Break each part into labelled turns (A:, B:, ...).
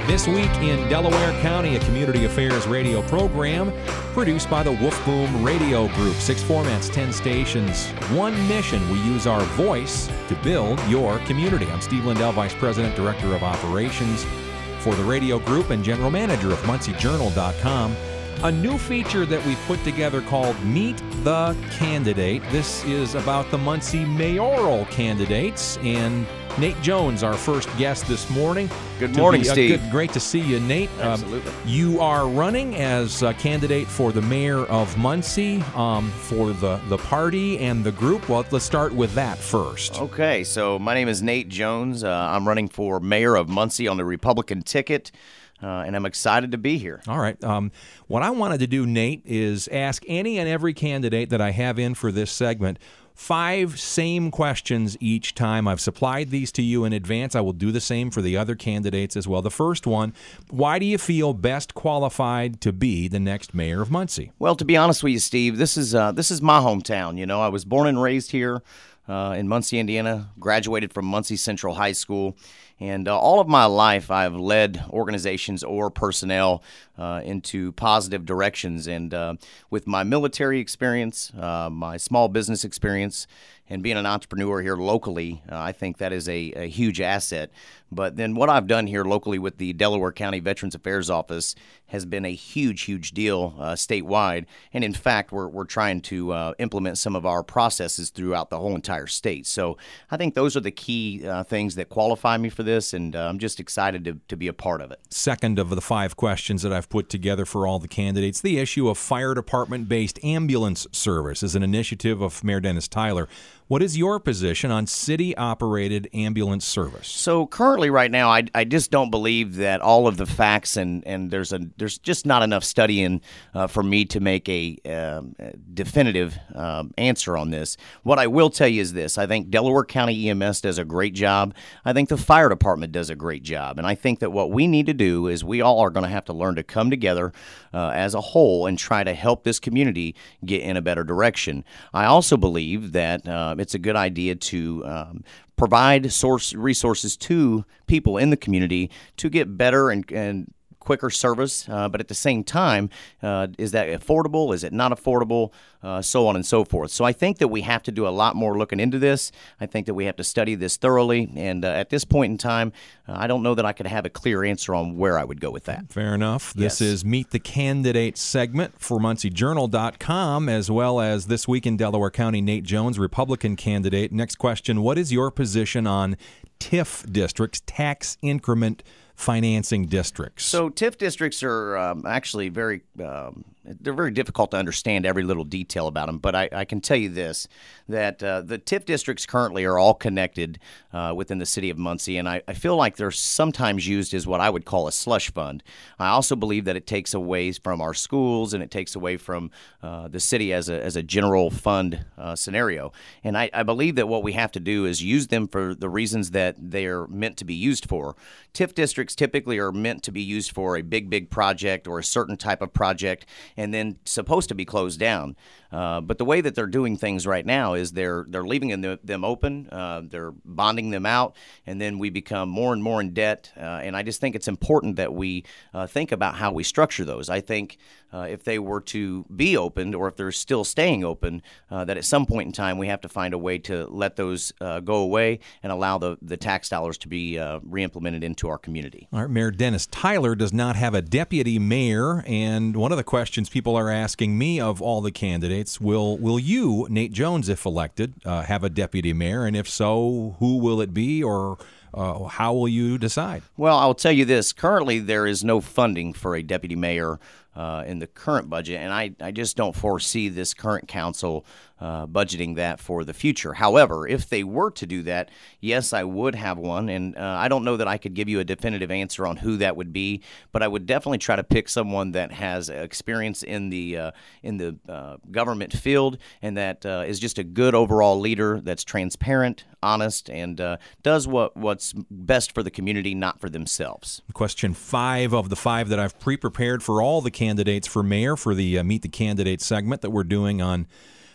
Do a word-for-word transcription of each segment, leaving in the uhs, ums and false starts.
A: This Week in Delaware County, a community affairs radio program produced by the Wolf Boom Radio Group. Six formats, ten stations, one mission. We use our voice to build your community. I'm Steve Lindell, Vice President, Director of Operations for the radio group and General Manager of Muncie Journal dot com. A new feature that we put together called Meet the Candidate. This is about the Muncie mayoral candidates, and Nate Jones, our first guest this morning.
B: Good morning,
A: be, uh,
B: Steve.
A: Good, great to see you, Nate.
B: Absolutely.
A: Um, you are running as a candidate for the mayor of Muncie, um, for the, the party and the group. Well, let's start with that first.
B: Okay, so my name is Nate Jones. Uh, I'm running for mayor of Muncie on the Republican ticket. Uh, and I'm excited to be here.
A: All right. Um, what I wanted to do, Nate, is ask any and every candidate that I have in for this segment five same questions each time. I've supplied these to you in advance. I will do the same for the other candidates as well. The first one, why do you feel best qualified to be the next mayor of Muncie?
B: Well, to be honest with you, Steve, this is uh, this is my hometown. You know, I was born and raised here uh, in Muncie, Indiana, graduated from Muncie Central High School. And uh, all of my life, I've led organizations or personnel uh, into positive directions. And uh, with my military experience, uh, my small business experience, and being an entrepreneur here locally, uh, I think that is a, a huge asset. But then what I've done here locally with the Delaware County Veterans Affairs Office has been a huge, huge deal uh, statewide. And in fact, we're we're trying to uh, implement some of our processes throughout the whole entire state. So I think those are the key uh, things that qualify me for this, and uh, I'm just excited to, to be a part of it.
A: Second of the five questions that I've put together for all the candidates, the issue of fire department-based ambulance service is an initiative of Mayor Dennis Tyler. What is your position on city-operated ambulance service?
B: So currently right now, I, I just don't believe that all of the facts, and, and there's a there's just not enough studying uh, for me to make a, um, a definitive um, answer on this. What I will tell you is this. I think Delaware County E M S does a great job. I think the fire department does a great job. And I think that what we need to do is we all are going to have to learn to come together uh, as a whole and try to help this community get in a better direction. I also believe that uh, it's a good idea to um, provide source resources to people in the community to get better and, and quicker service, uh, but at the same time, uh, is that affordable? Is it not affordable? Uh, so on and so forth. So I think that we have to do a lot more looking into this. I think that we have to study this thoroughly, and uh, at this point in time, uh, I don't know that I could have a clear answer on where I would go with that.
A: Fair enough. This
B: Yes.
A: is Meet the Candidate segment for Muncie Journal dot com, as well as This Week in Delaware County, Nate Jones, Republican candidate. Next question, what is your position on T I F districts, tax increment financing districts?
B: So T I F districts are um, actually very um, they're very difficult to understand every little detail about them, but I, I can tell you this, that uh, the T I F districts currently are all connected uh, within the city of Muncie, and I, I feel like they're sometimes used as what I would call a slush fund. I also believe that it takes away from our schools, and it takes away from uh, the city as a, as a general fund uh, scenario. And I, I believe that what we have to do is use them for the reasons that they're meant to be used for. T I F districts typically are meant to be used for a big, big project or a certain type of project, and then supposed to be closed down. Uh, but the way that they're doing things right now is they're they're leaving them, them open, uh, they're bonding them out, and then we become more and more in debt. Uh, and I just think it's important that we uh, think about how we structure those. I think uh, if they were to be opened, or if they're still staying open, uh, that at some point in time we have to find a way to let those uh, go away and allow the, the tax dollars to be uh, re-implemented into our community.
A: All right, Mayor Dennis Tyler does not have a deputy mayor, and one of the questions people are asking me of all the candidates, will will you, Nate Jones, if elected, uh, have a deputy mayor, and if so, who will it be, or uh, how will you decide?
B: Well, I'll tell you this. Currently, there is no funding for a deputy mayor uh, in the current budget, and I, I just don't foresee this current council uh, budgeting that for the future. However, if they were to do that, yes, I would have one, and uh, I don't know that I could give you a definitive answer on who that would be, but I would definitely try to pick someone that has experience in the uh, in the uh, government field, and that uh, is just a good overall leader that's transparent, honest, and uh, does what what's best for the community, not for themselves.
A: Question five of the five that I've pre-prepared for all the candidates for mayor for the uh, Meet the Candidate segment that we're doing on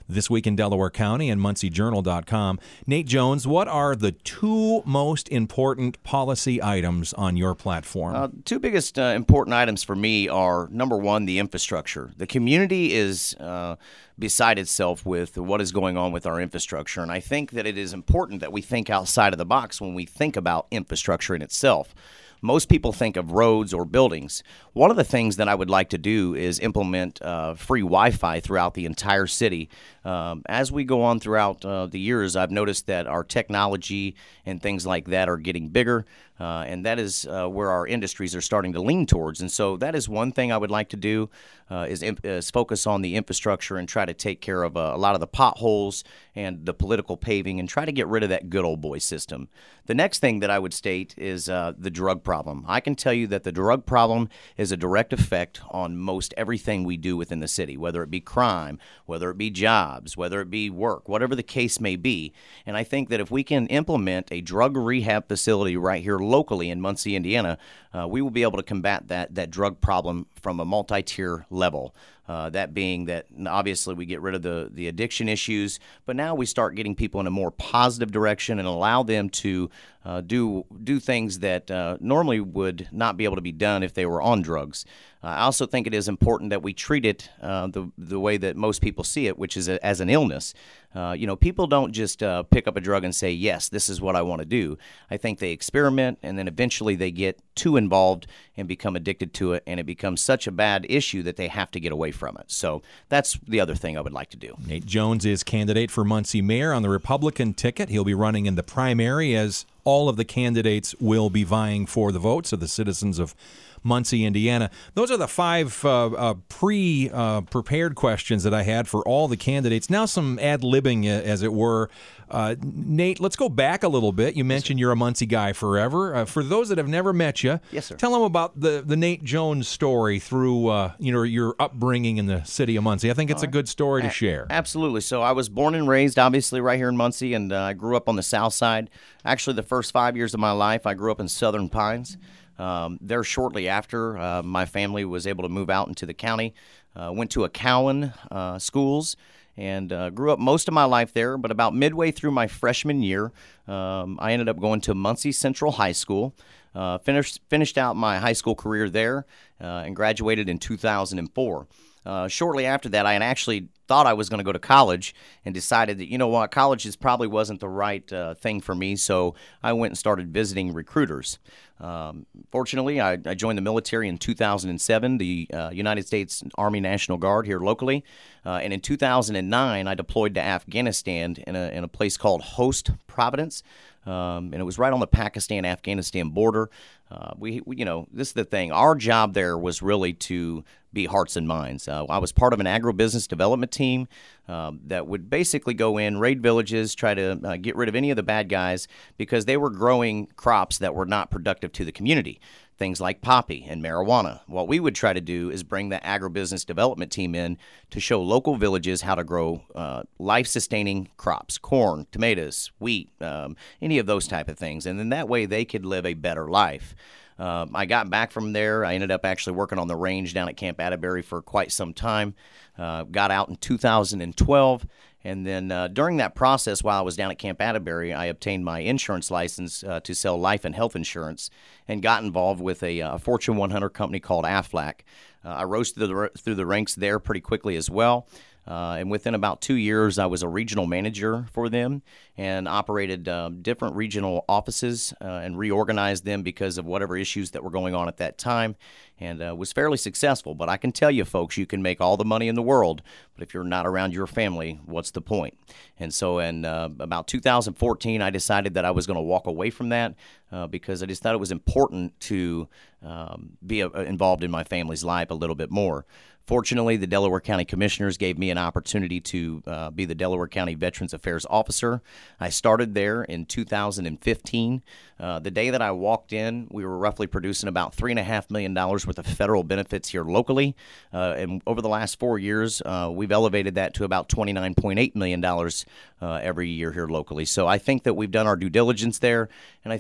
A: This Week in Delaware County and Muncie Journal dot com. Nate Jones, what are the two most important policy items on your platform?
B: Uh, two biggest uh, important items for me are, number one, the infrastructure. The community is uh, beside itself with what is going on with our infrastructure, and I think that it is important that we think outside of the box when we think about infrastructure in itself. Most people think of roads or buildings. One of the things that I would like to do is implement uh, free Wi-Fi throughout the entire city. Um, as we go on throughout uh, the years, I've noticed that our technology and things like that are getting bigger, uh, and that is uh, where our industries are starting to lean towards. And so that is one thing I would like to do uh, is, is focus on the infrastructure and try to take care of uh, a lot of the potholes and the political paving and try to get rid of that good old boy system. The next thing that I would state is uh, the drug problem. I can tell you that the drug problem is a direct effect on most everything we do within the city, whether it be crime, whether it be jobs, whether it be work, whatever the case may be. And I think that if we can implement a drug rehab facility right here locally in Muncie, Indiana, uh, we will be able to combat that, that drug problem from a multi-tier level. Uh, that being that obviously we get rid of the, the addiction issues, but now we start getting people in a more positive direction and allow them to uh, do do things that uh, normally would not be able to be done if they were on drugs. Uh, I also think it is important that we treat it uh, the the way that most people see it, which is a, as an illness. Uh, you know, people don't just uh, pick up a drug and say, yes, this is what I want to do. I think they experiment, and then eventually they get too involved and become addicted to it, and it becomes such a bad issue that they have to get away from it. So that's the other thing I would like to do.
A: Nate Jones is candidate for Muncie mayor on the Republican ticket. He'll be running in the primary, as all of the candidates will be vying for the votes of the citizens of Muncie, Indiana. Those are the five uh, uh, pre-prepared uh, questions that I had for all the candidates. Now some ad-libbing, uh, as it were. Uh, Nate, let's go back a little bit. You mentioned you're a Muncie guy forever. Uh, for those that have never met you,
B: yes, sir.
A: Tell them about the, the Nate Jones story through uh, you know your upbringing in the city of Muncie. I think it's a good story to share.
B: Absolutely. So I was born and raised, obviously, right here in Muncie, and uh, I grew up on the south side. Actually, the first five years of my life, I grew up in Southern Pines. Um, there shortly after, uh, my family was able to move out into the county, uh, went to a Cowan uh, schools, and uh, grew up most of my life there. But about midway through my freshman year, um, I ended up going to Muncie Central High School, uh, finished finished out my high school career there, uh, and graduated in two thousand four. Uh, shortly after that, I had actually thought I was going to go to college and decided that, you know what, college just probably wasn't the right uh, thing for me, so I went and started visiting recruiters. Um, fortunately, I, I joined the military in two thousand seven, the uh, United States Army National Guard here locally, uh, and in two thousand nine, I deployed to Afghanistan in a, in a place called Host Providence. Um, and it was right on the Pakistan-Afghanistan border. Uh, we, we, you know, this is the thing. Our job there was really to be hearts and minds. Uh, I was part of an agribusiness development team um, that would basically go in, raid villages, try to uh, get rid of any of the bad guys because they were growing crops that were not productive to the community. Things like poppy and marijuana. What we would try to do is bring the agribusiness development team in to show local villages how to grow uh, life-sustaining crops, corn, tomatoes, wheat, um, any of those type of things. And then that way they could live a better life. Um, I got back from there. I ended up actually working on the range down at Camp Atterbury for quite some time. Uh, got out in two thousand twelve. And then uh, during that process, while I was down at Camp Atterbury, I obtained my insurance license uh, to sell life and health insurance and got involved with a, a Fortune one hundred company called Aflac. Uh, I rose through the, through the ranks there pretty quickly as well. Uh, and within about two years, I was a regional manager for them and operated uh, different regional offices uh, and reorganized them because of whatever issues that were going on at that time, and uh, was fairly successful. But I can tell you, folks, you can make all the money in the world, but if you're not around your family, what's the point? And so in uh, about two thousand fourteen, I decided that I was going to walk away from that uh, because I just thought it was important to um, be a, involved in my family's life a little bit more. Fortunately, the Delaware County Commissioners gave me an opportunity to uh, be the Delaware County Veterans Affairs Officer. I started there in two thousand fifteen. Uh, the day that I walked in, we were roughly producing about three point five million dollars worth of federal benefits here locally. Uh, and over the last four years, uh, we've elevated that to about twenty-nine point eight million dollars uh, every year here locally. So I think that we've done our due diligence there, and I think we do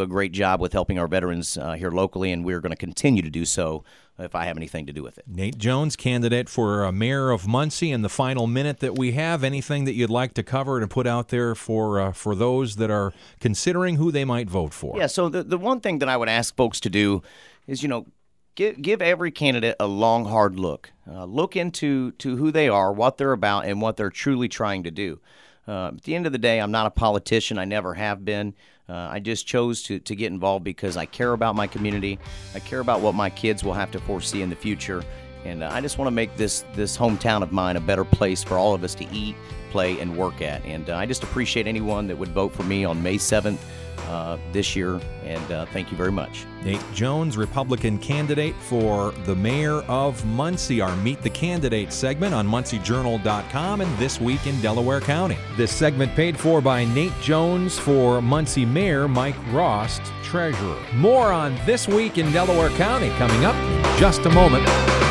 B: do a great job with helping our veterans uh, here locally, and we're going to continue to do so if I have anything to do with it.
A: Nate Jones, candidate for uh, mayor of Muncie. In the final minute that we have, anything that you'd like to cover and put out there for uh, for those that are considering who they might vote for?
B: Yeah, so the, the one thing that I would ask folks to do is, you know, give, give every candidate a long, hard look. Uh, look into to who they are, what they're about, and what they're truly trying to do. Uh, at the end of the day, I'm not a politician. I never have been. Uh, I just chose to, to get involved because I care about my community. I care about what my kids will have to foresee in the future. And uh, I just want to make this, this hometown of mine a better place for all of us to eat, play, and work at. And uh, I just appreciate anyone that would vote for me on May seventh uh, this year. And uh, thank you very much.
A: Nate Jones, Republican candidate for the mayor of Muncie. Our Meet the Candidate segment on Muncie Journal dot com and This Week in Delaware County. This segment paid for by Nate Jones for Muncie Mayor, Mike Rost, Treasurer. More on This Week in Delaware County coming up in just a moment.